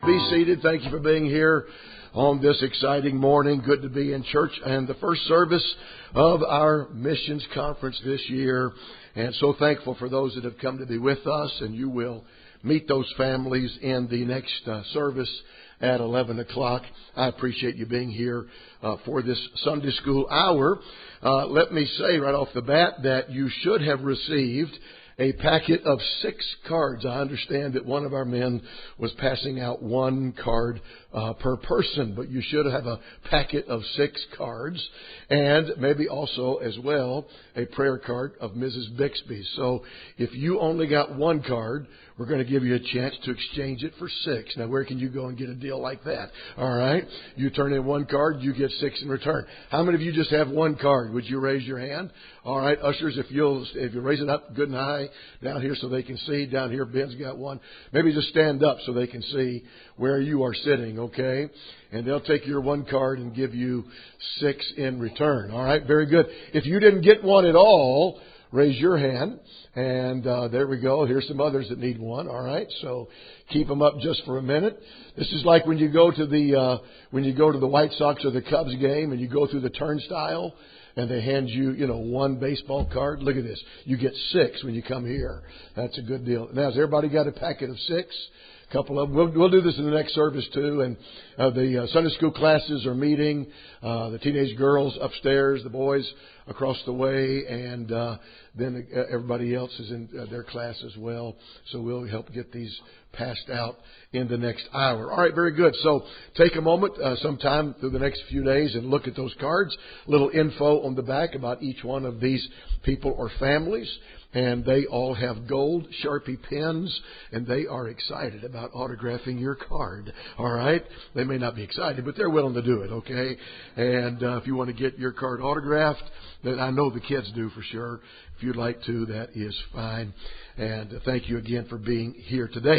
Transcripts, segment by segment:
Be seated. Thank you for being here on this exciting morning. Good to be in church and the first service of our missions conference this year. And so thankful for those that have come to be with us, and you will meet those families in the next service at 11 o'clock. I appreciate you being here for this Sunday school hour. Let me say right off the bat that you should have received a packet of 6 cards. I understand that one of our men was passing out 1 card per person, but you should have a packet of 6 cards, and maybe also as well a prayer card of Mrs. Bixby. So if you only got 1 card, we're going to give you a chance to exchange it for 6. Now, where can you go and get a deal like that? All right. You turn in 1 card, you get 6 in return. How many of you just have 1 card? Would you raise your hand? All right. Ushers, if you raise it up good and high down here so they can see. Down here, Ben's got 1. Maybe just stand up so they can see where you are sitting, okay? And they'll take your 1 card and give you 6 in return. All right. Very good. If you didn't get 1 at all, raise your hand. And there we go. Here's some others that need 1. All right. So keep them up just for a minute. This is like when you go to the White Sox or the Cubs game and you go through the turnstile and they hand you, 1 baseball card. Look at this. You get 6 when you come here. That's a good deal. Now, has everybody got a packet of 6? Couple of them. We'll do this in the next service too. And the Sunday school classes are meeting. The teenage girls upstairs, the boys across the way, and then everybody else is in their class as well. So we'll help get these passed out in the next hour. All right, very good. So take a moment sometime through the next few days and look at those cards. A little info on the back about each one of these people or families. And they all have gold Sharpie pens, and they are excited about autographing your card. All right? They may not be excited, but they're willing to do it, okay? And if you want to get your card autographed, then I know the kids do for sure. If you'd like to, that is fine. And thank you again for being here today.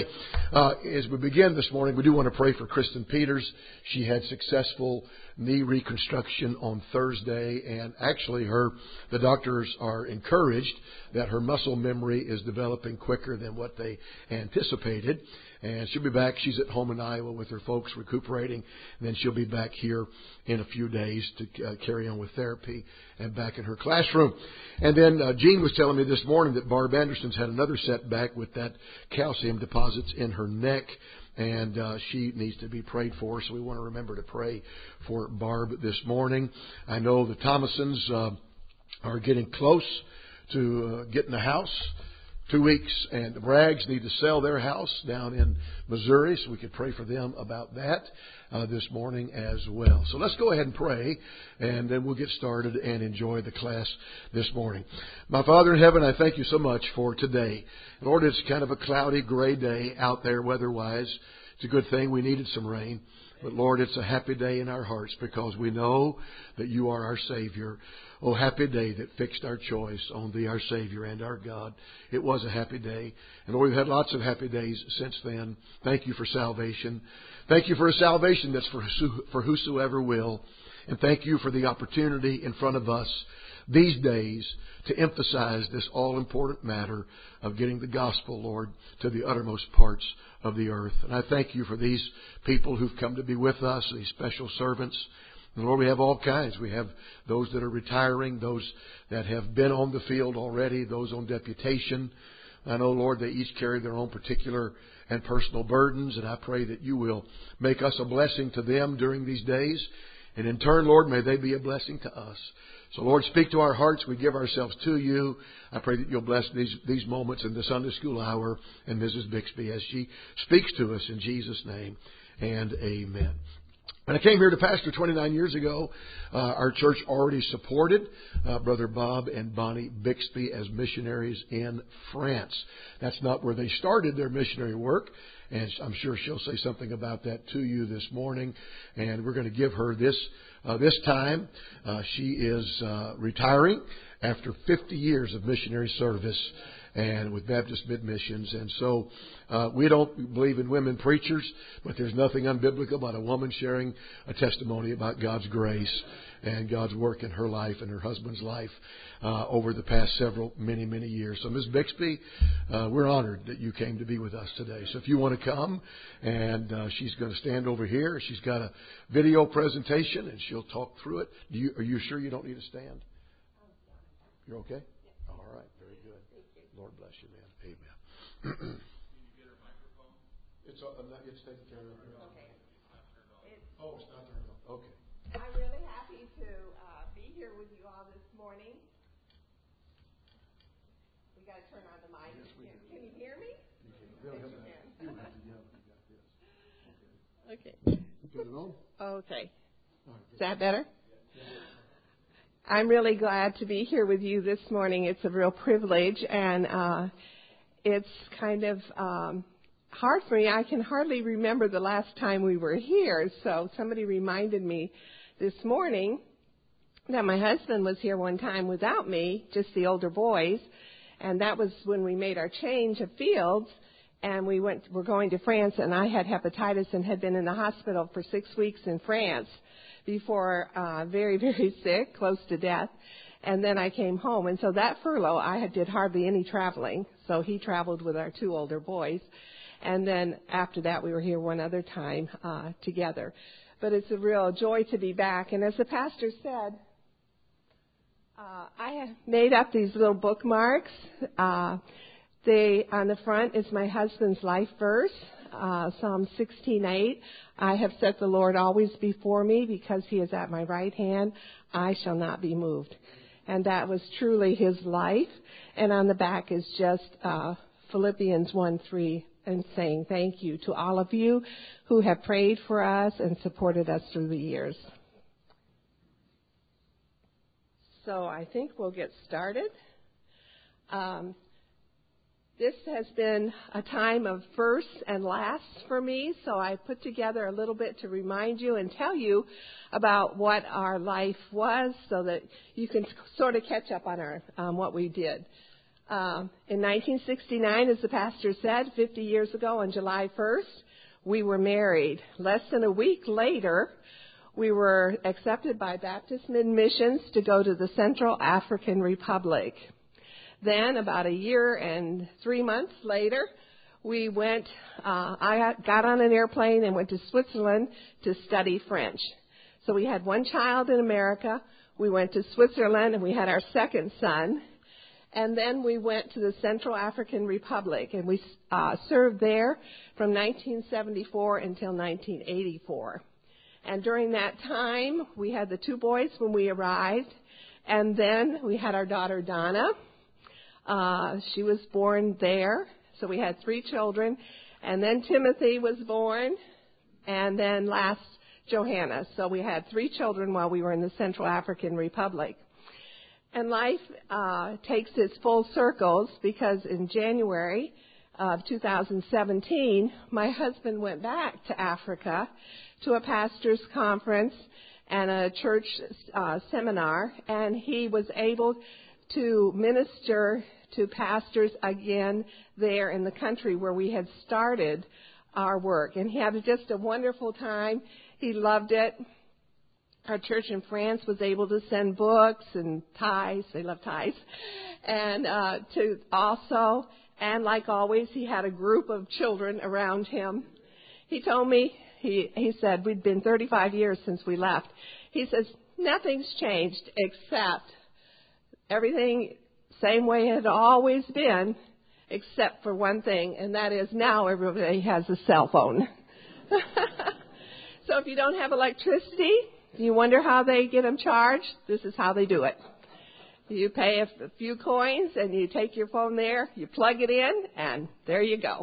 As we begin this morning, we do want to pray for Kristen Peters. She had successful knee reconstruction on Thursday, and actually the doctors are encouraged that her muscle memory is developing quicker than what they anticipated. And she'll be back. She's at home in Iowa with her folks recuperating. And then she'll be back here in a few days to carry on with therapy and back in her classroom. And then Jean was telling me this morning that Barb Anderson's had another setback with that calcium deposits in her neck. And she needs to be prayed for. So we want to remember to pray for Barb this morning. I know the Thomasons are getting close to getting a house. 2 weeks, and the Braggs need to sell their house down in Missouri, so we could pray for them about that this morning as well. So let's go ahead and pray, and then we'll get started and enjoy the class this morning. My Father in heaven, I thank you so much for today. Lord, it's kind of a cloudy, gray day out there weather-wise. It's a good thing we needed some rain. But Lord, it's a happy day in our hearts because we know that you are our Savior. Oh, happy day that fixed our choice on Thee, our Savior and our God. It was a happy day. And Lord, we've had lots of happy days since then. Thank you for salvation. Thank you for a salvation that's for whosoever will. And thank you for the opportunity in front of us these days to emphasize this all-important matter of getting the gospel, Lord, to the uttermost parts of the earth. And I thank you for these people who've come to be with us, these special servants. And Lord, we have all kinds. We have those that are retiring, those that have been on the field already, those on deputation. I know, Lord, they each carry their own particular and personal burdens, and I pray that you will make us a blessing to them during these days. And in turn, Lord, may they be a blessing to us. So, Lord, speak to our hearts. We give ourselves to you. I pray that you'll bless these moments in the Sunday school hour and Mrs. Bixby as she speaks to us in Jesus' name, and amen. When I came here to pastor 29 years ago, our church already supported Brother Bob and Bonnie Bixby as missionaries in France. That's not where they started their missionary work, and I'm sure she'll say something about that to you this morning. And we're going to give her this time. She is retiring after 50 years of missionary service. and with Baptist Mid-Missions. And so we don't believe in women preachers, but there's nothing unbiblical about a woman sharing a testimony about God's grace and God's work in her life and her husband's life over the past many years. So Ms. Bixby, we're honored that you came to be with us today. So if you want to come, and she's going to stand over here. She's got a video presentation, and she'll talk through it. Are you sure you don't need a stand? You're okay? All right. Very good. Lord bless you, man. Amen. Did you get her microphone? It's taken care of. Okay. Oh, it's not turned on. Okay. I'm really happy to be here with you all this morning. We got to turn on the mic. Yes, we do. Can you hear me? You can. You have to yell. You got this. Okay. Turn it on. Okay. Is that better? I'm really glad to be here with you this morning. It's a real privilege, and it's kind of hard for me. I can hardly remember the last time we were here, so somebody reminded me this morning that my husband was here one time without me, just the older boys, and that was when we made our change of fields, and we're going to France, and I had hepatitis and had been in the hospital for 6 weeks in France before very sick, close to death. And then I came home. And so that furlough, I did hardly any traveling. So he traveled with our 2 older boys. And then after that, we were here one other time together. But it's a real joy to be back. And as the pastor said, I have made up these little bookmarks. On the front is my husband's life verse, Psalm 16:8. I have set the Lord always before me, because he is at my right hand. I shall not be moved. And that was truly his life. And on the back is just Philippians 1:3, and saying thank you to all of you who have prayed for us and supported us through the years. So I think we'll get started. This has been a time of firsts and lasts for me, so I put together a little bit to remind you and tell you about what our life was, so that you can sort of catch up on what we did. In 1969, as the pastor said, 50 years ago on July 1st, we were married. Less than a week later, we were accepted by Baptist Mid-Missions to go to the Central African Republic. Then, about a year and 3 months later, we went, I got on an airplane and went to Switzerland to study French. So we had one child in America. We went to Switzerland, and we had our second son. And then we went to the Central African Republic, and we served there from 1974 until 1984. And during that time, we had the 2 boys when we arrived, and then we had our daughter Donna. She was born there, so we had 3 children, and then Timothy was born, and then last Johanna. So we had 3 children while we were in the Central African Republic. And life takes its full circles, because in January of 2017, my husband went back to Africa to a pastor's conference and a church seminar, and he was able to minister to pastors again there in the country where we had started our work. And he had just a wonderful time. He loved it. Our church in France was able to send books and ties. They love ties. And to also, and like always, he had a group of children around him. He told me, he said, we'd been 35 years since we left. He says, nothing's changed except everything same way it had always been, except for one thing, and that is now everybody has a cell phone. So if you don't have electricity, you wonder how they get them charged. This is how they do it. You pay a few coins, and you take your phone there, you plug it in, and there you go.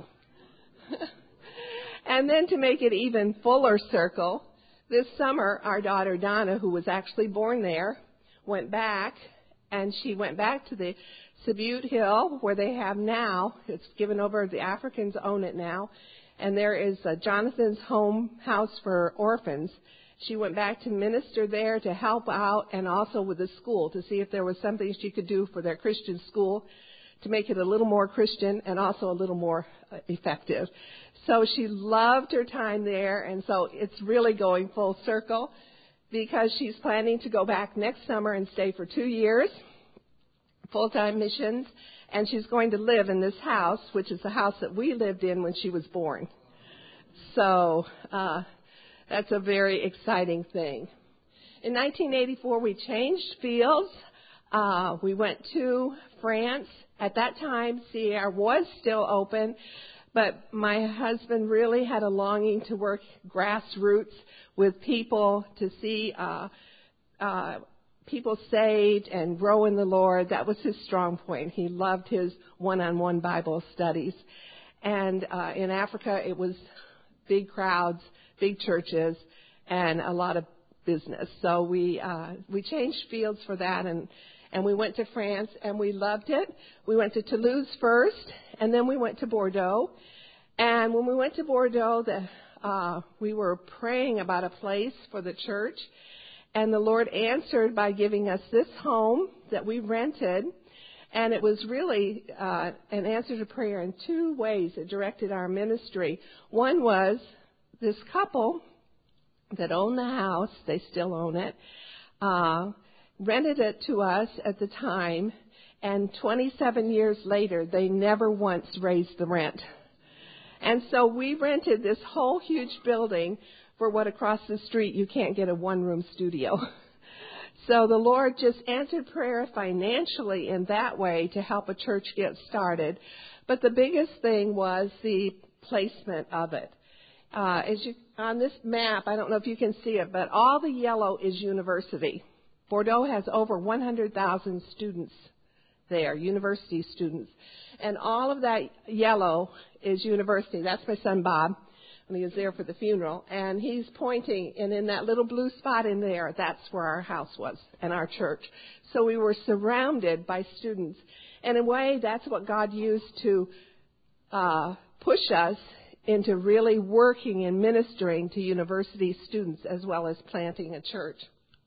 And then to make it even fuller circle, this summer our daughter Donna, who was actually born there, went back. And she went back to the Sabute Hill, where they have now, it's given over, the Africans own it now, and there is Jonathan's Home House for Orphans. She went back to minister there to help out, and also with the school to see if there was something she could do for their Christian school to make it a little more Christian and also a little more effective. So she loved her time there, and so it's really going full circle because she's planning to go back next summer and stay for 2 years, full-time missions, and she's going to live in this house, which is the house that we lived in when she was born. So that's a very exciting thing. In 1984, we changed fields. We went to France. At that time, CAR was still open, but my husband really had a longing to work grassroots with people, to see people saved and grow in the Lord. That was his strong point. He loved his one-on-one Bible studies. And in Africa, it was big crowds, big churches, and a lot of business. So we changed fields for that, and we went to France, and we loved it. We went to Toulouse first, and then we went to Bordeaux. And when we went to Bordeaux, we were praying about a place for the church, and the Lord answered by giving us this home that we rented. And it was really an answer to prayer in two ways. It directed our ministry. One was this couple that owned the house, they still own it, rented it to us at the time, and 27 years later, they never once raised the rent. And so we rented this whole huge building for what across the street you can't get a one-room studio. So the Lord just answered prayer financially in that way to help a church get started. But the biggest thing was the placement of it. On this map, I don't know if you can see it, but all the yellow is university. Bordeaux has over 100,000 students there, university students. And all of that yellow is university. That's my son Bob, when he was there for the funeral. And he's pointing, and in that little blue spot in there, that's where our house was and our church. So we were surrounded by students. And in a way, that's what God used to push us into really working and ministering to university students as well as planting a church.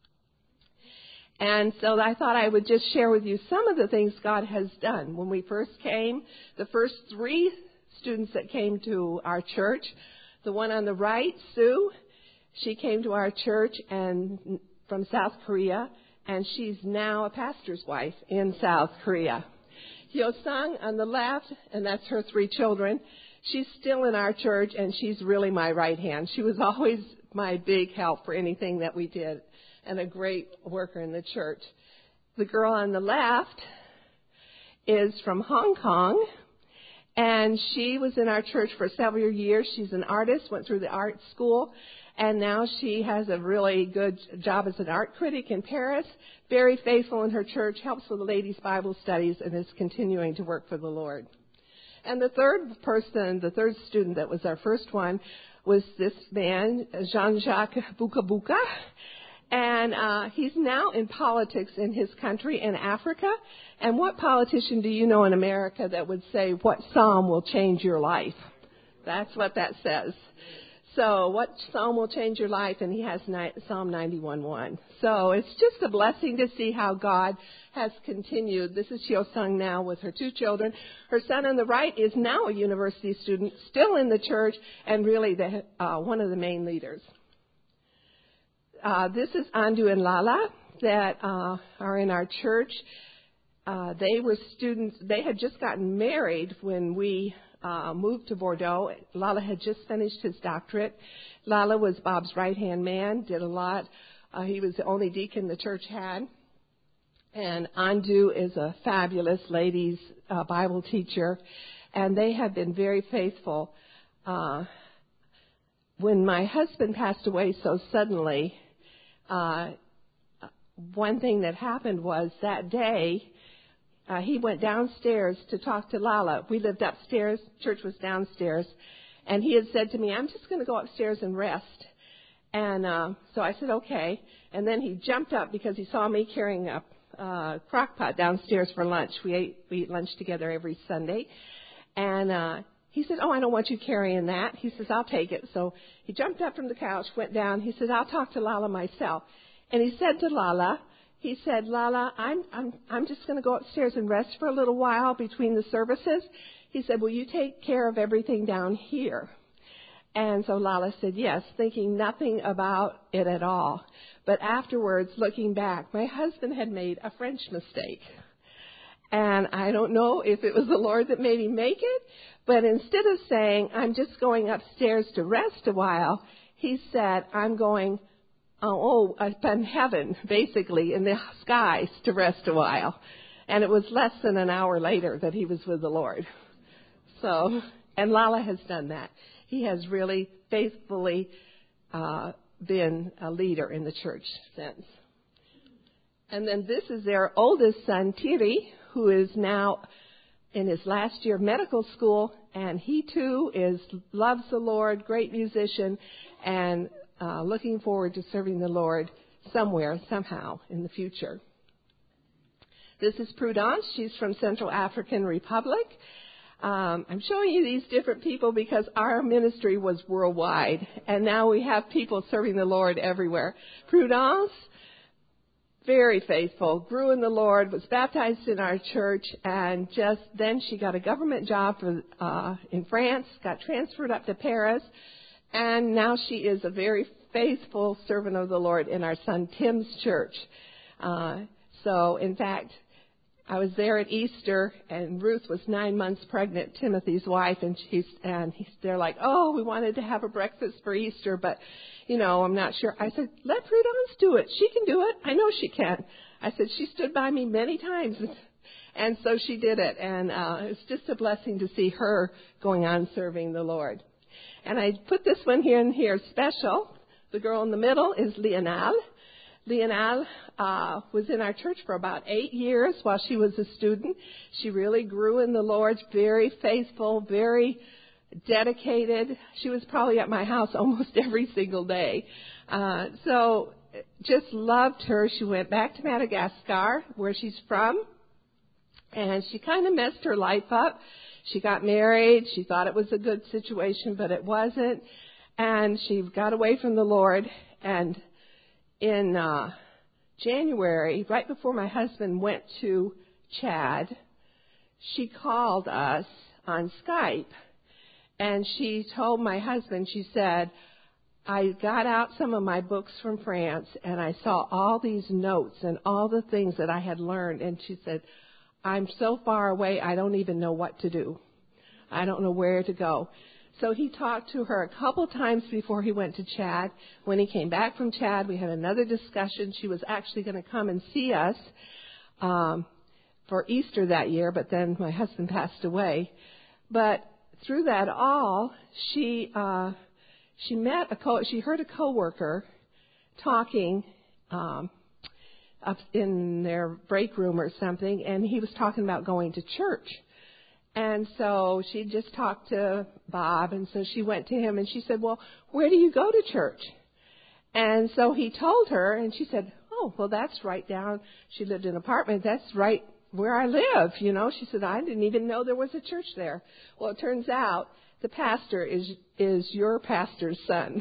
And so I thought I would just share with you some of the things God has done. When we first came, the first 3 students that came to our church, the one on the right, Sue, she came to our church and from South Korea, and she's now a pastor's wife in South Korea. Hyo-sung on the left, and that's her 3 children. She's still in our church, and she's really my right hand. She was always my big help for anything that we did, and a great worker in the church. The girl on the left is from Hong Kong, and she was in our church for several years. She's an artist, went through the art school, and now she has a really good job as an art critic in Paris, very faithful in her church, helps with the ladies' Bible studies, and is continuing to work for the Lord. And the third student that was our first one, was this man, Jean-Jacques Bukabuka. And he's now in politics in his country in Africa. And what politician do you know in America that would say, what psalm will change your life? That's what that says. So what psalm will change your life? And he has Psalm 91:1. So it's just a blessing to see how God has continued. This is Hyo-sung now with her 2 children. Her son on the right is now a university student, still in the church, and really one of the main leaders. This is Andu and Lala that are in our church. They were students. They had just gotten married when we moved to Bordeaux. Lala had just finished his doctorate. Lala was Bob's right-hand man, did a lot. He was the only deacon the church had. And Andu is a fabulous ladies' Bible teacher. And they have been very faithful. When my husband passed away so suddenly, one thing that happened was that day, he went downstairs to talk to Lala. We lived upstairs. Church was downstairs. And he had said to me, I'm just going to go upstairs and rest. And so I said, okay. And then he jumped up because he saw me carrying a crock pot downstairs for lunch. We eat lunch together every Sunday. And he said, oh, I don't want you carrying that. He says, I'll take it. So he jumped up from the couch, went down. He said, I'll talk to Lala myself. And he said to Lala, he said, Lala, I'm just going to go upstairs and rest for a little while between the services. He said, will you take care of everything down here? And so Lala said yes, thinking nothing about it at all. But afterwards, looking back, my husband had made a French mistake. And I don't know if it was the Lord that made him make it, but instead of saying, I'm just going upstairs to rest a while, he said, I'm going up in heaven, basically, in the skies to rest a while. And it was less than an hour later that he was with the Lord. So, and Lala has done that. He has really faithfully been a leader in the church since. And then this is their oldest son, Thierry, who is now in his last year of medical school, and he too loves the Lord, great musician, and looking forward to serving the Lord somewhere, somehow, in the future. This is Prudence. She's from Central African Republic. I'm showing you these different people because our ministry was worldwide, and now we have people serving the Lord everywhere. Prudence, very faithful, grew in the Lord, was baptized in our church, and just then she got a government job in France, got transferred up to Paris, and now she is a very faithful servant of the Lord in our son Tim's church. So, in fact, I was there at Easter, and Ruth was 9 months pregnant, Timothy's wife, and they're like, oh, we wanted to have a breakfast for Easter, but, I'm not sure. I said, let Prudence do it. She can do it. I know she can. I said, she stood by me many times, and so she did it, and it's just a blessing to see her going on serving the Lord. And I put this one here special. The girl in the middle is Lionel. Lionel was in our church for about 8 years while she was a student. She really grew in the Lord, very faithful, very dedicated. She was probably at my house almost every single day. So just loved her. She went back to Madagascar, where she's from, and she kind of messed her life up. She got married. She thought it was a good situation, but it wasn't. And she got away from the Lord, and in January, right before my husband went to Chad, she called us on Skype, and she told my husband, she said, I got out some of my books from France, and I saw all these notes and all the things that I had learned, and she said, I'm so far away, I don't even know what to do. I don't know where to go. So he talked to her a couple times before he went to Chad. When he came back from Chad, we had another discussion. She was actually going to come and see us for Easter that year, but then my husband passed away. But through that all, she heard a coworker talking up in their break room or something, and he was talking about going to church. And so she just talked to Bob, and so she went to him, and she said, well, where do you go to church? And so he told her, and she said, oh, well, that's right down. She lived in an apartment. That's right where I live, She said, I didn't even know there was a church there. Well, it turns out the pastor is your pastor's son.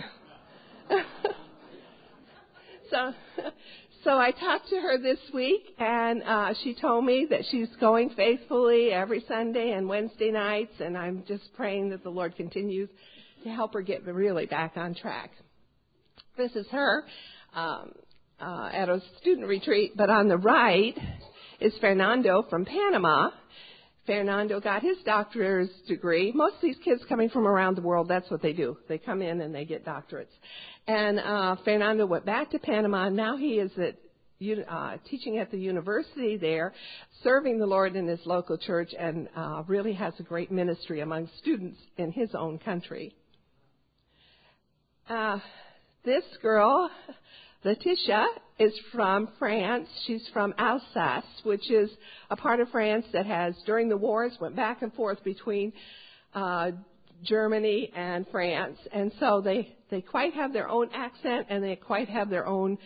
So I talked to her this week, and she told me that she's going faithfully every Sunday and Wednesday nights, and I'm just praying that the Lord continues to help her get really back on track. This is her at a student retreat, but on the right is Fernando from Panama. Fernando got his doctorate degree. Most of these kids coming from around the world, that's what they do. They come in and they get doctorates. And Fernando went back to Panama. Now he is teaching at the university there, serving the Lord in his local church, and really has a great ministry among students in his own country. This girl, Letitia, is from France. She's from Alsace, which is a part of France that has, during the wars, went back and forth between Germany and France. And so they quite have their own accent, and they quite have their own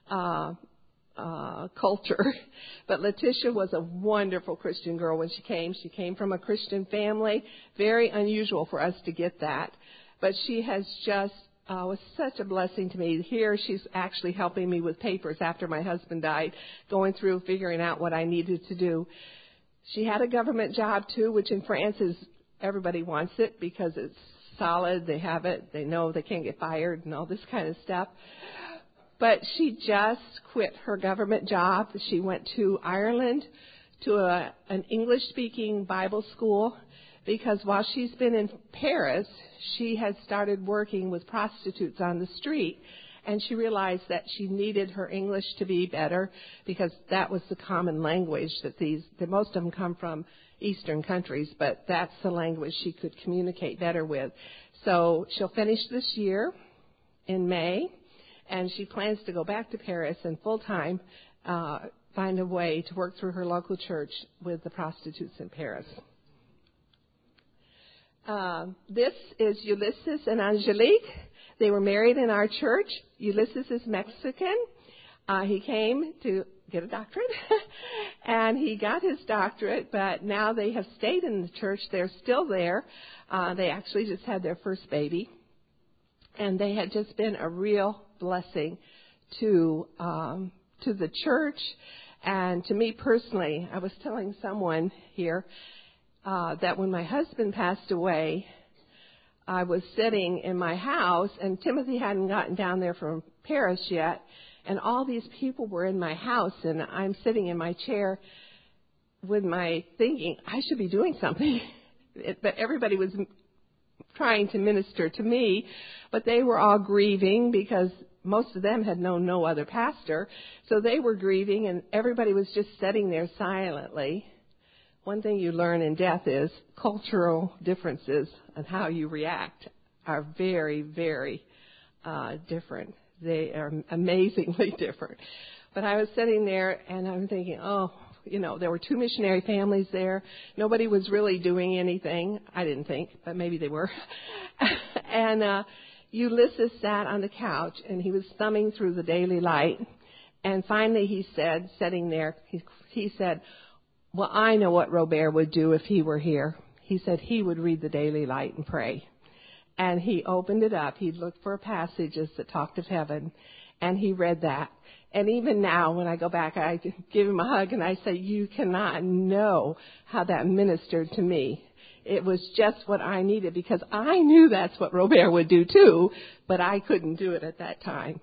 culture. But Letitia was a wonderful Christian girl when she came. She came from a Christian family. Very unusual for us to get that. But she has just was such a blessing to me. Here she's actually helping me with papers after my husband died, going through figuring out what I needed to do. She had a government job too, which in France is everybody wants it because it's solid. They have it. They know they can't get fired and all this kind of stuff. But she just quit her government job. She went to Ireland to an English-speaking Bible school because while she's been in Paris, she had started working with prostitutes on the street, and she realized that she needed her English to be better because that was the common language that most of them come from Eastern countries, but that's the language she could communicate better with. So she'll finish this year in May, and she plans to go back to Paris and full-time find a way to work through her local church with the prostitutes in Paris. This is Ulysses and Angelique. They were married in our church. Ulysses is Mexican. He came to get a doctorate, and he got his doctorate, but now they have stayed in the church. They're still there. They actually just had their first baby, and they had just been a real blessing to the church and to me personally. I was telling someone here that when my husband passed away, I was sitting in my house, and Timothy hadn't gotten down there from Paris yet, and all these people were in my house, and I'm sitting in my chair with my thinking, I should be doing something. But everybody was trying to minister to me, but they were all grieving because most of them had known no other pastor, so they were grieving, and everybody was just sitting there silently. One thing you learn in death is cultural differences and how you react are very, very different. They are amazingly different. But I was sitting there, and I'm thinking, there were 2 missionary families there. Nobody was really doing anything. I didn't think, but maybe they were. And Ulysses sat on the couch, and he was thumbing through the Daily Light. And finally he said, sitting there, he said, well, I know what Robert would do if he were here. He said he would read the Daily Light and pray. And he opened it up. He looked for passages that talked of heaven, and he read that. And even now, when I go back, I give him a hug, and I say, you cannot know how that ministered to me. It was just what I needed, because I knew that's what Robert would do too, but I couldn't do it at that time.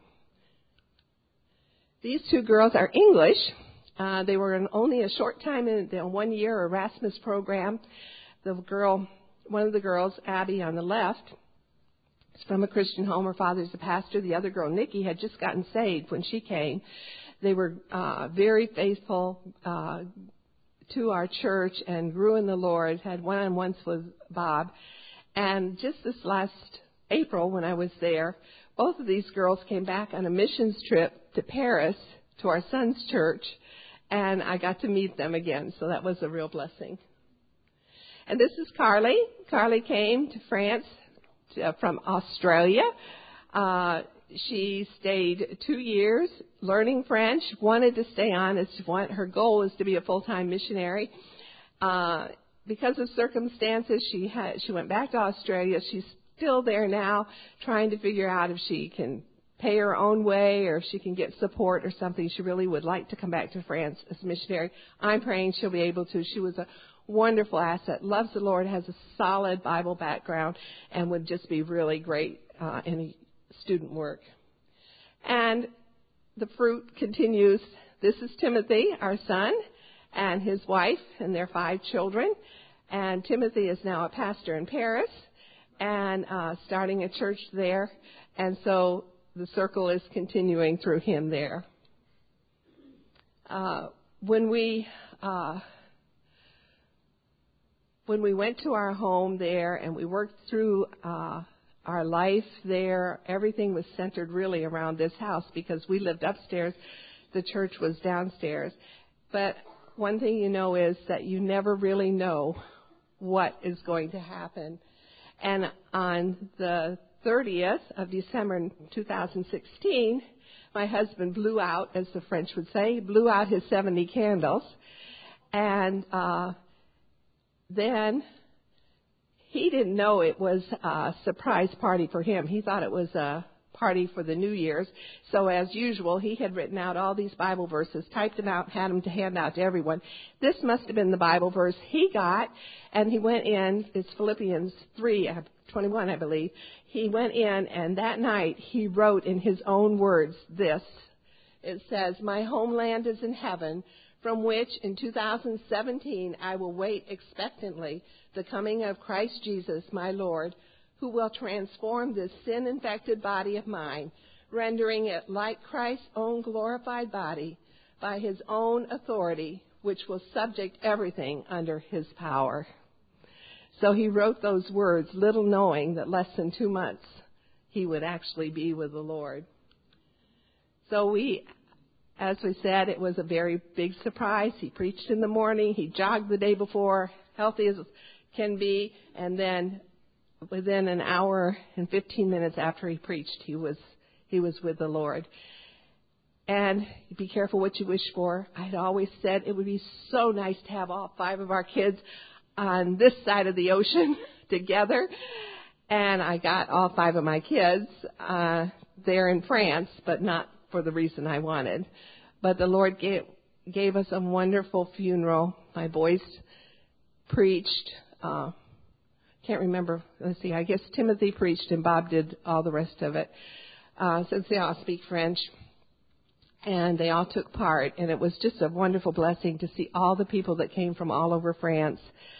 These 2 girls are English. They were in only a short time in the 1-year Erasmus program. One of the girls, Abby, on the left, is from a Christian home. Her father's a pastor. The other girl, Nikki, had just gotten saved when she came. They were very faithful to our church and grew in the Lord, had one-on-ones with Bob. And just this last April, when I was there, both of these girls came back on a missions trip to Paris to our son's church, and I got to meet them again, so that was a real blessing. And this is Carly. Carly came to France from Australia. She stayed 2 years learning French, wanted to stay on. Her goal was to be a full-time missionary. Because of circumstances, she went back to Australia. She's still there now, trying to figure out if she can pay her own way or if she can get support or something. She really would like to come back to France as a missionary. I'm praying she'll be able to. She was a wonderful asset, loves the Lord, has a solid Bible background, and would just be really great in student work. And the fruit continues. This is Timothy, our son, and his wife and their 5 children. And Timothy is now a pastor in Paris and starting a church there. And so the circle is continuing through him there. When we went to our home there and we worked through our life there, everything was centered really around this house because we lived upstairs. The church was downstairs. But one thing you know is that you never really know what is going to happen. And on the 30th of December 2016, my husband blew out, as the French would say, blew out his 70 candles. And then he didn't know it was a surprise party for him. He thought it was a party for the New Year's. So as usual, he had written out all these Bible verses, typed them out, had them to hand out to everyone. This must have been the Bible verse he got, and he went in. It's Philippians 3:21, I believe. He went in, and that night he wrote in his own words this. It says, "My homeland is in heaven, from which in 2017 I will wait expectantly the coming of Christ Jesus, my Lord, who will transform this sin-infected body of mine, rendering it like Christ's own glorified body by his own authority, which will subject everything under his power." So he wrote those words, little knowing that less than 2 months he would actually be with the Lord. So as we said, it was a very big surprise. He preached in the morning. He jogged the day before, healthy as can be, and then within an hour and 15 minutes after he preached, he was with the Lord. And be careful what you wish for. I'd always said it would be so nice to have all 5 of our kids on this side of the ocean together. And I got all 5 of my kids there in France, but not for the reason I wanted. But the Lord gave us a wonderful funeral. My boys preached. Can't remember. Let's see. I guess Timothy preached and Bob did all the rest of it. Since they all speak French, and they all took part, and it was just a wonderful blessing to see all the people that came from all over France,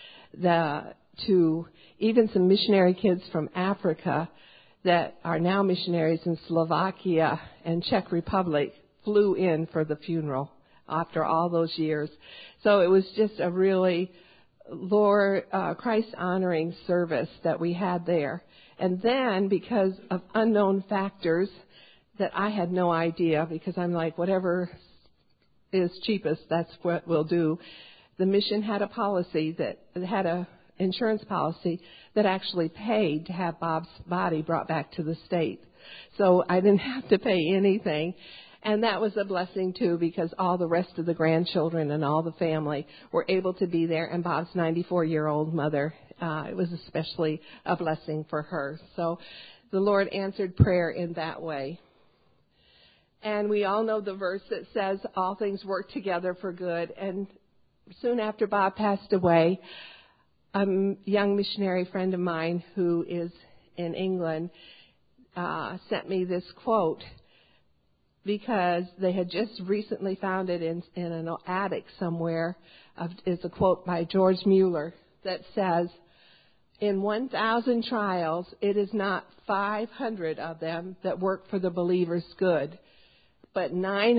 to even some missionary kids from Africa that are now missionaries in Slovakia and Czech Republic flew in for the funeral after all those years. So it was just a really Christ-honoring service that we had there. And then, because of unknown factors that I had no idea, because I'm like, whatever is cheapest, that's what we'll do, the mission had a policy that had a insurance policy that actually paid to have Bob's body brought back to the state. So I didn't have to pay anything. And that was a blessing, too, because all the rest of the grandchildren and all the family were able to be there. And Bob's 94-year-old mother, it was especially a blessing for her. So the Lord answered prayer in that way. And we all know the verse that says all things work together for good. And soon after Bob passed away, a young missionary friend of mine who is in England sent me this quote, because they had just recently found it in an attic somewhere. It's a quote by George Mueller that says, "In 1,000 trials, it is not 500 of them that work for the believer's good, but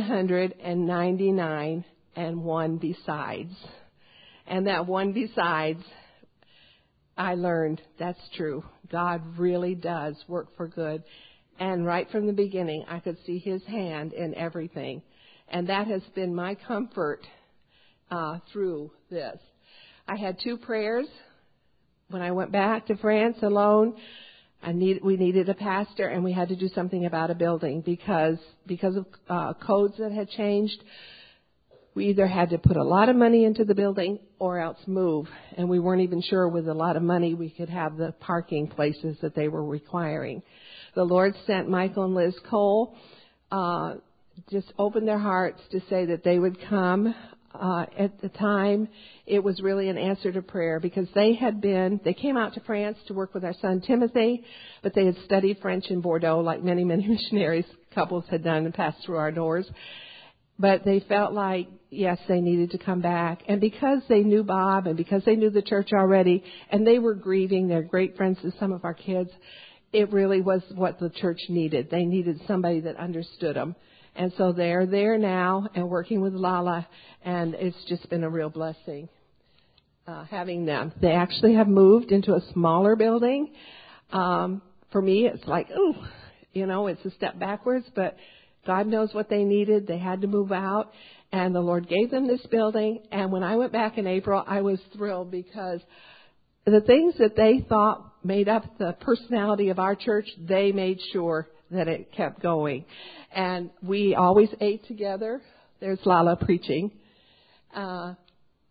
999 and one besides." And that one besides, I learned that's true. God really does work for good. And right from the beginning, I could see his hand in everything. And that has been my comfort through this. I had 2 prayers. When I went back to France alone, we needed a pastor, and we had to do something about a building because of codes that had changed. We either had to put a lot of money into the building or else move. And we weren't even sure with a lot of money we could have the parking places that they were requiring. The Lord sent Michael and Liz Cole, just opened their hearts to say that they would come. At the time, it was really an answer to prayer, because they came out to France to work with our son Timothy, but they had studied French in Bordeaux like many, many missionaries couples had done and passed through our doors. But they felt like, yes, they needed to come back. And because they knew Bob and because they knew the church already, and they were grieving, they're great friends with some of our kids, it really was what the church needed. They needed somebody that understood them. And so they're there now and working with Lala, and it's just been a real blessing having them. They actually have moved into a smaller building. For me, it's like, it's a step backwards, but God knows what they needed. They had to move out, and the Lord gave them this building. And when I went back in April, I was thrilled, because the things that they thought made up the personality of our church, they made sure that it kept going. And we always ate together. There's Lala preaching.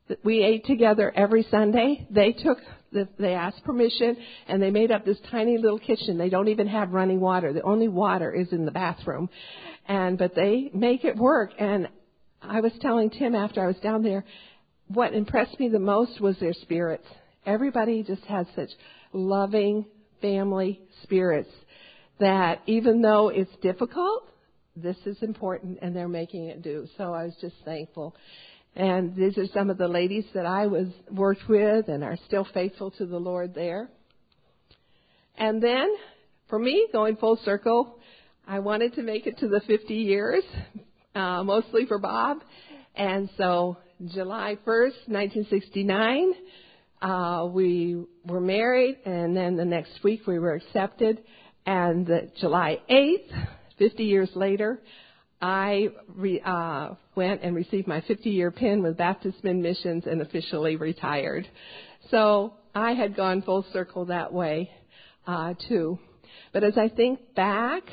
We ate together every Sunday. They asked permission, and they made up this tiny little kitchen. They don't even have running water. The only water is in the bathroom. But they make it work. And I was telling Tim after I was down there, what impressed me the most was their spirits. Everybody just has such loving family spirits that even though it's difficult, this is important, and they're making it do. So I was just thankful. And these are some of the ladies that I worked with and are still faithful to the Lord there. And then, for me, going full circle, I wanted to make it to the 50 years, mostly for Bob. And so July 1st, 1969, we were married, and then the next week we were accepted. And July 8th, 50 years later, I went and received my 50-year pin with Baptist Min Missions and officially retired. So I had gone full circle that way, too. But as I think back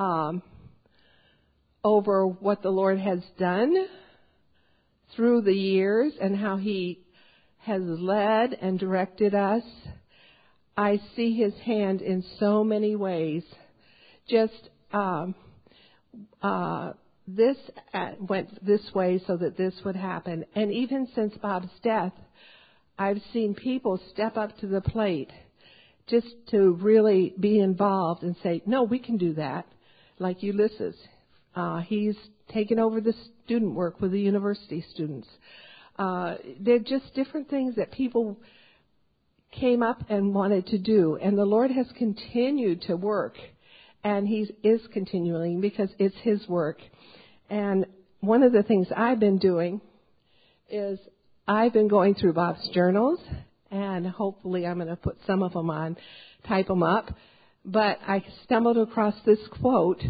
over what the Lord has done through the years and how He has led and directed us, I see His hand in so many ways. Just this went this way so that this would happen. And even since Bob's death, I've seen people step up to the plate just to really be involved and say, no, we can do that. Like Ulysses. He's taken over the student work with the university students. They're just different things that people came up and wanted to do. And the Lord has continued to work. And He is continuing because it's His work. And one of the things I've been doing is I've been going through Bob's journals, and hopefully I'm going to put some of them on, type them up. But I stumbled across this quote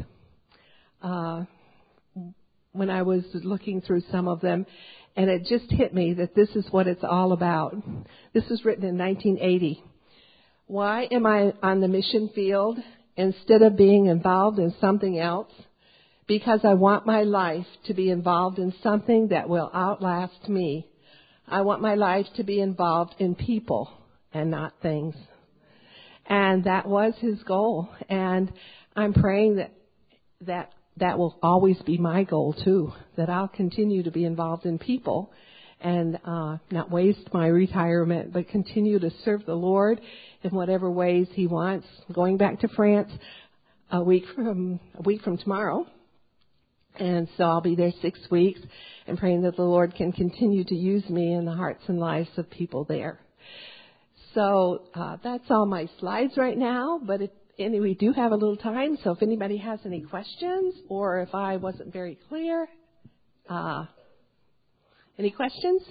when I was looking through some of them, and it just hit me that this is what it's all about. This was written in 1980. Why am I on the mission field instead of being involved in something else? Because I want my life to be involved in something that will outlast me. I want my life to be involved in people and not things. And that was his goal. And I'm praying that will always be my goal too, that I'll continue to be involved in people and not waste my retirement, but continue to serve the Lord in whatever ways He wants. Going back to France a week from tomorrow, and so I'll be there 6 weeks, and praying that the Lord can continue to use me in the hearts and lives of people there. So that's all my slides right now, but we do have a little time, so if anybody has any questions or if I wasn't very clear, any questions?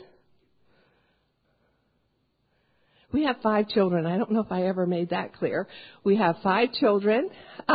We have 5 children. I don't know if I ever made that clear. We have 5 children.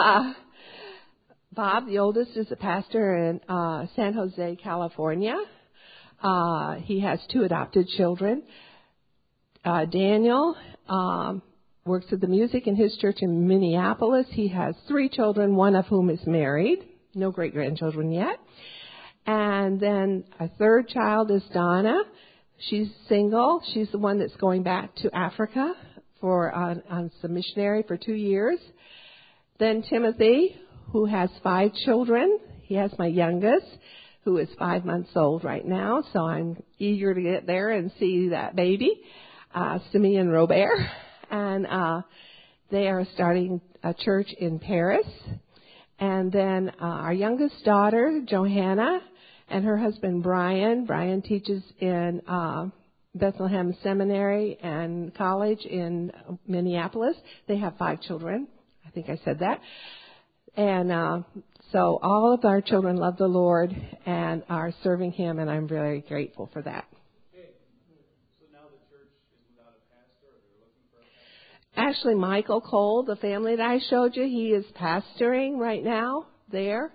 Bob, the oldest, is a pastor in San Jose, California. He has 2 adopted children. Daniel works at the music in his church in Minneapolis. He has 3 children, one of whom is married. No great-grandchildren yet. And then a 3rd child is Donna. She's single. She's the one that's going back to Africa on some missionary for 2 years. Then Timothy, who has 5 children. He has my youngest, who is 5 months old right now. So I'm eager to get there and see that baby, Simeon Robert. And they are starting a church in Paris. And then our youngest daughter, Johanna, and her husband, Brian. Brian teaches in Bethlehem Seminary and College in Minneapolis. They have 5 children. I think I said that. And so all of our children love the Lord and are serving Him, and I'm very grateful for that. So now the church is without a pastor, or they're looking for a pastor? Actually, Michael Cole, the family that I showed you, he is pastoring right now there.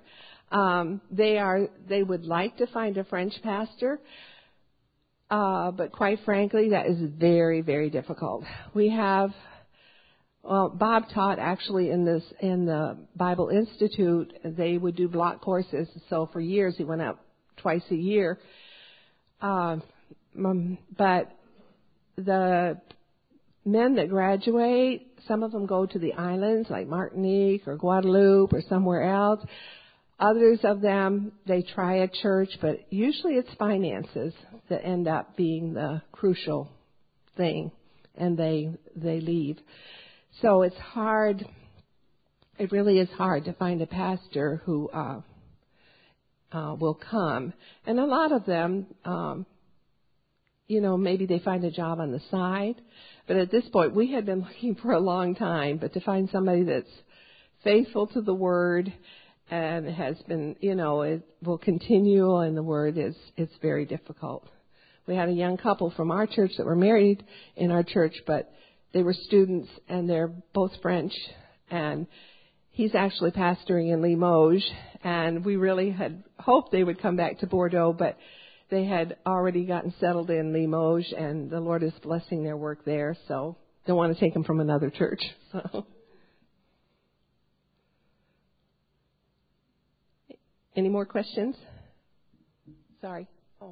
They would like to find a French pastor, but quite frankly, that is very, very difficult. Bob taught actually in the Bible Institute. They would do block courses. So for years, he went out twice a year. But the men that graduate, some of them go to the islands like Martinique or Guadeloupe or somewhere else. Others of them, they try a church, but usually it's finances that end up being the crucial thing, and they leave. So it's hard. It really is hard to find a pastor who will come. And a lot of them, maybe they find a job on the side. But at this point, we had been looking for a long time. But to find somebody that's faithful to the Word and has been, it will continue in the Word it's very difficult. We had a young couple from our church that were married in our church, but they were students, and they're both French. And he's actually pastoring in Limoges, and we really had hoped they would come back to Bordeaux, but they had already gotten settled in Limoges, and the Lord is blessing their work there, so don't want to take them from another church. So, any more questions? Sorry. Oh.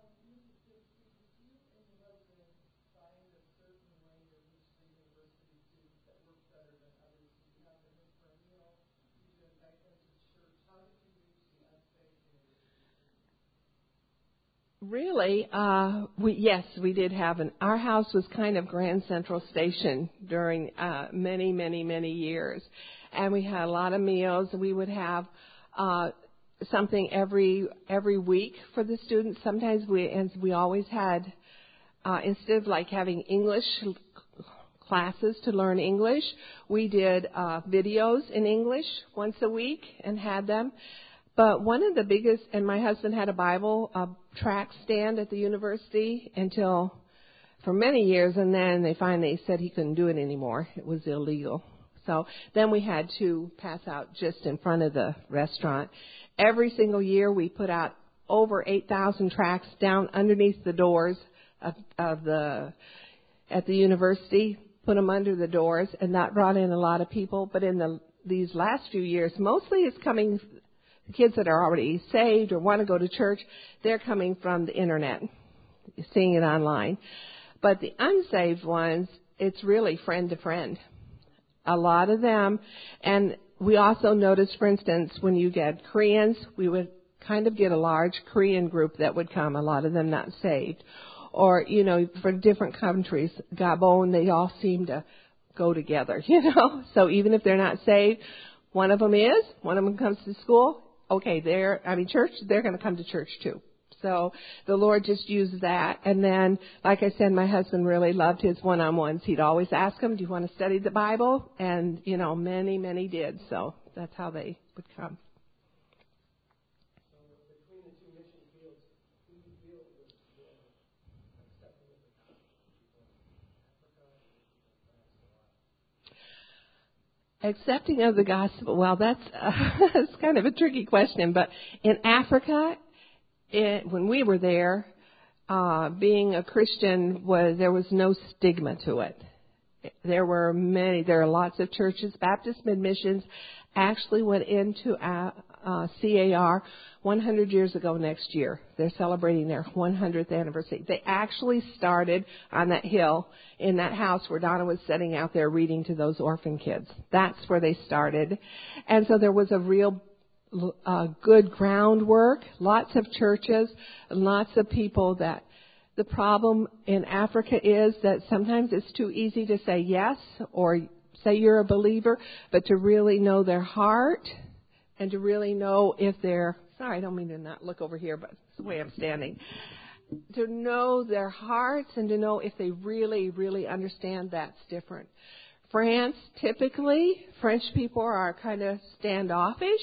Really, we did have our house was kind of Grand Central Station during many, many, many years. And we had a lot of meals. We would have something every week for the students. Sometimes we always had, instead of like having English classes to learn English, we did videos in English once a week and had them. But one of the biggest, and my husband had a Bible tract stand at the university until for many years, and then they finally said he couldn't do it anymore. It was illegal. So then we had to pass out just in front of the restaurant. Every single year we put out over 8,000 tracts down underneath the doors at the university, put them under the doors, and that brought in a lot of people. But in these last few years, mostly it's coming. Kids that are already saved or want to go to church, they're coming from the internet, seeing it online. But the unsaved ones, it's really friend to friend. A lot of them. And we also noticed, for instance, when you get Koreans, we would kind of get a large Korean group that would come, a lot of them not saved. Or, for different countries, Gabon, they all seem to go together, So even if they're not saved, one of them comes to school. Okay, church, they're going to come to church too. So the Lord just used that. And then, like I said, my husband really loved his one-on-ones. He'd always ask them, do you want to study the Bible? And, many, many did. So that's how they would come. So between the two mission fields, who do you feel was more accepting of the gospel? People in Africa or people in France a lot? Accepting of the gospel, well, that's kind of a tricky question. But in Africa, when we were there, being a Christian there was no stigma to it. There are lots of churches. Baptist Mid-Missions actually went into CAR 100 years ago next year. They're celebrating their 100th anniversary. They actually started on that hill in that house where Donna was sitting out there reading to those orphan kids. That's where they started. And so there was a real good groundwork, lots of churches, lots of people that the problem in Africa is that sometimes it's too easy to say yes or say you're a believer, but to really know their heart and to really know if they're, sorry, I don't mean to not look over here, but it's the way I'm standing. To know their hearts and to know if they really, really understand, that's different. France, typically, French people are kind of standoffish.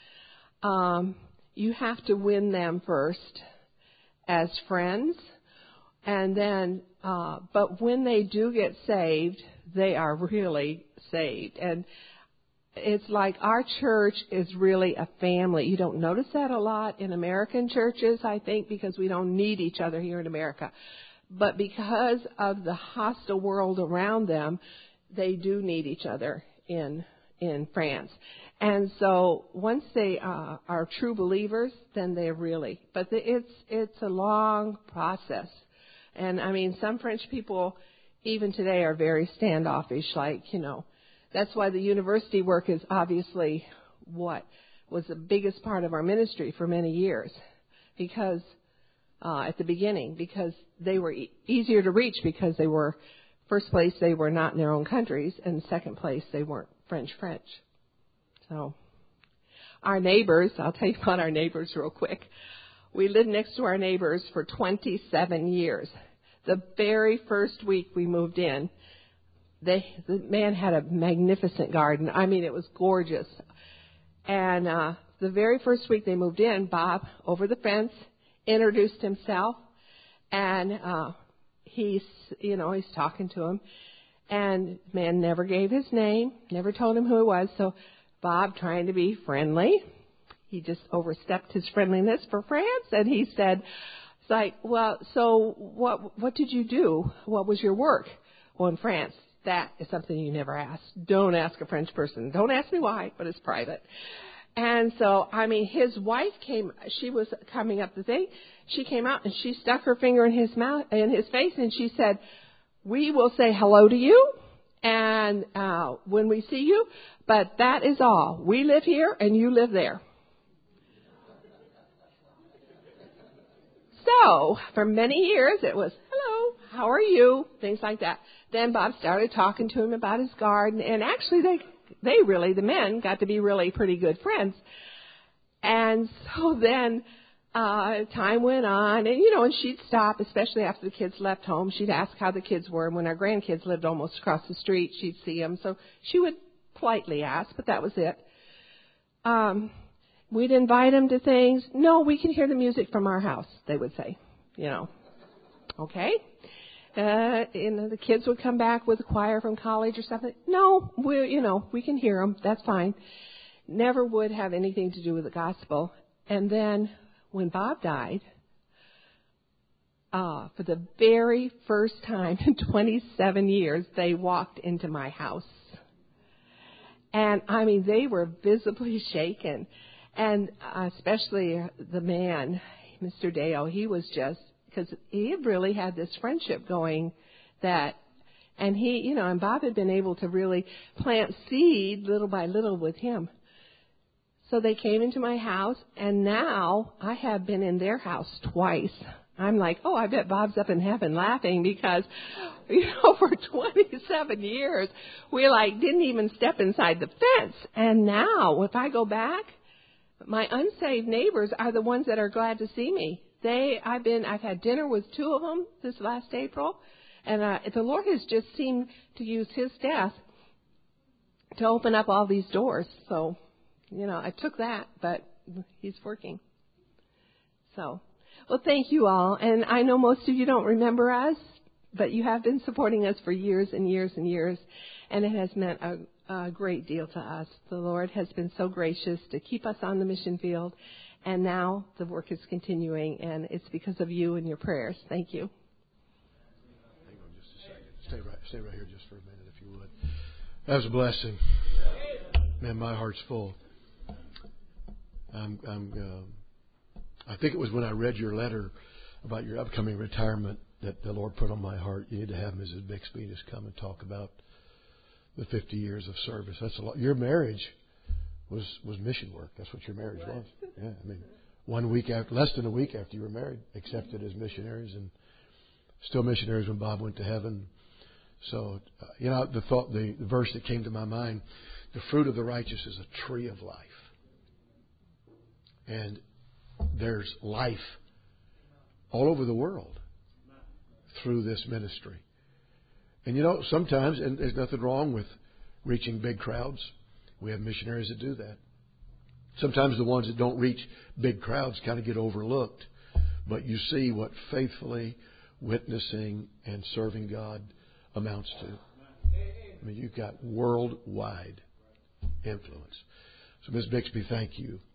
You have to win them first as friends. And then, but when they do get saved, they are really saved. And it's like our church is really a family. You don't notice that a lot in American churches, I think, because we don't need each other here in America. But because of the hostile world around them, they do need each other in France. And so once they are true believers, then they're really. But it's a long process And I mean, some French people even today are very standoffish, that's why the university work is obviously what was the biggest part of our ministry for many years, because at the beginning, because they were easier to reach, because they were, first place, they were not in their own countries, and second place, they weren't French. So our neighbors, I'll tell you about our neighbors real quick. We lived next to our neighbors for 27 years. The very first week we moved in, the man had a magnificent garden. I mean, it was gorgeous. And the very first week they moved in, Bob, over the fence, introduced himself. And he's talking to him. And the man never gave his name, never told him who he was. So Bob, trying to be friendly, he just overstepped his friendliness for France. And he said, it's like, well, so what did you do? What was your work? Well, in France, that is something you never ask. Don't ask a French person. Don't ask me why, but it's private. And so, I mean, his wife she was coming up the thing. She came out and she stuck her finger in his face, and she said, we will say hello to you and when we see you, but that is all. We live here and you live there. So, for many years, it was, hello, how are you? Things like that. Then Bob started talking to him about his garden, and actually the men got to be really pretty good friends. And so then time went on, and she'd stop, especially after the kids left home. She'd ask how the kids were. And when our grandkids lived almost across the street, she'd see them. So she would politely ask, but that was it. We'd invite them to things. No, we can hear the music from our house, they would say, Okay. The kids would come back with a choir from college or something. No, we can hear them. That's fine. Never would have anything to do with the gospel. And then when Bob died, for the very first time in 27 years, they walked into my house. And, I mean, they were visibly shaken. And especially the man, Mr. Dale, he was just, because he had really had this friendship going and he, and Bob had been able to really plant seed little by little with him. So they came into my house, and now I have been in their house twice. I'm like, oh, I bet Bob's up in heaven laughing because, for 27 years, we didn't even step inside the fence. And now, if I go back, my unsaved neighbors are the ones that are glad to see me. I've had dinner with two of them this last April, and the Lord has just seemed to use His death to open up all these doors. So, I took that, but He's working. So, well, thank you all. And I know most of you don't remember us, but you have been supporting us for years and years and years, and it has meant a great deal to us. The Lord has been so gracious to keep us on the mission field, and now the work is continuing, and it's because of you and your prayers. Thank you. Hang on just a second. Stay right here just for a minute, if you would. That was a blessing. Man, my heart's full. I think it was when I read your letter about your upcoming retirement that the Lord put on my heart. You need to have Mrs. Bixby just come and talk about the 50 years of service. That's a lot. Your marriage was mission work. That's what your marriage was. Yeah, I mean, less than a week after you were married, accepted as missionaries, and still missionaries when Bob went to heaven. So, the verse that came to my mind, the fruit of the righteous is a tree of life. And there's life all over the world through this ministry. And sometimes, and there's nothing wrong with reaching big crowds. We have missionaries that do that. Sometimes the ones that don't reach big crowds kind of get overlooked. But you see what faithfully witnessing and serving God amounts to. I mean, you've got worldwide influence. So, Ms. Bixby, thank you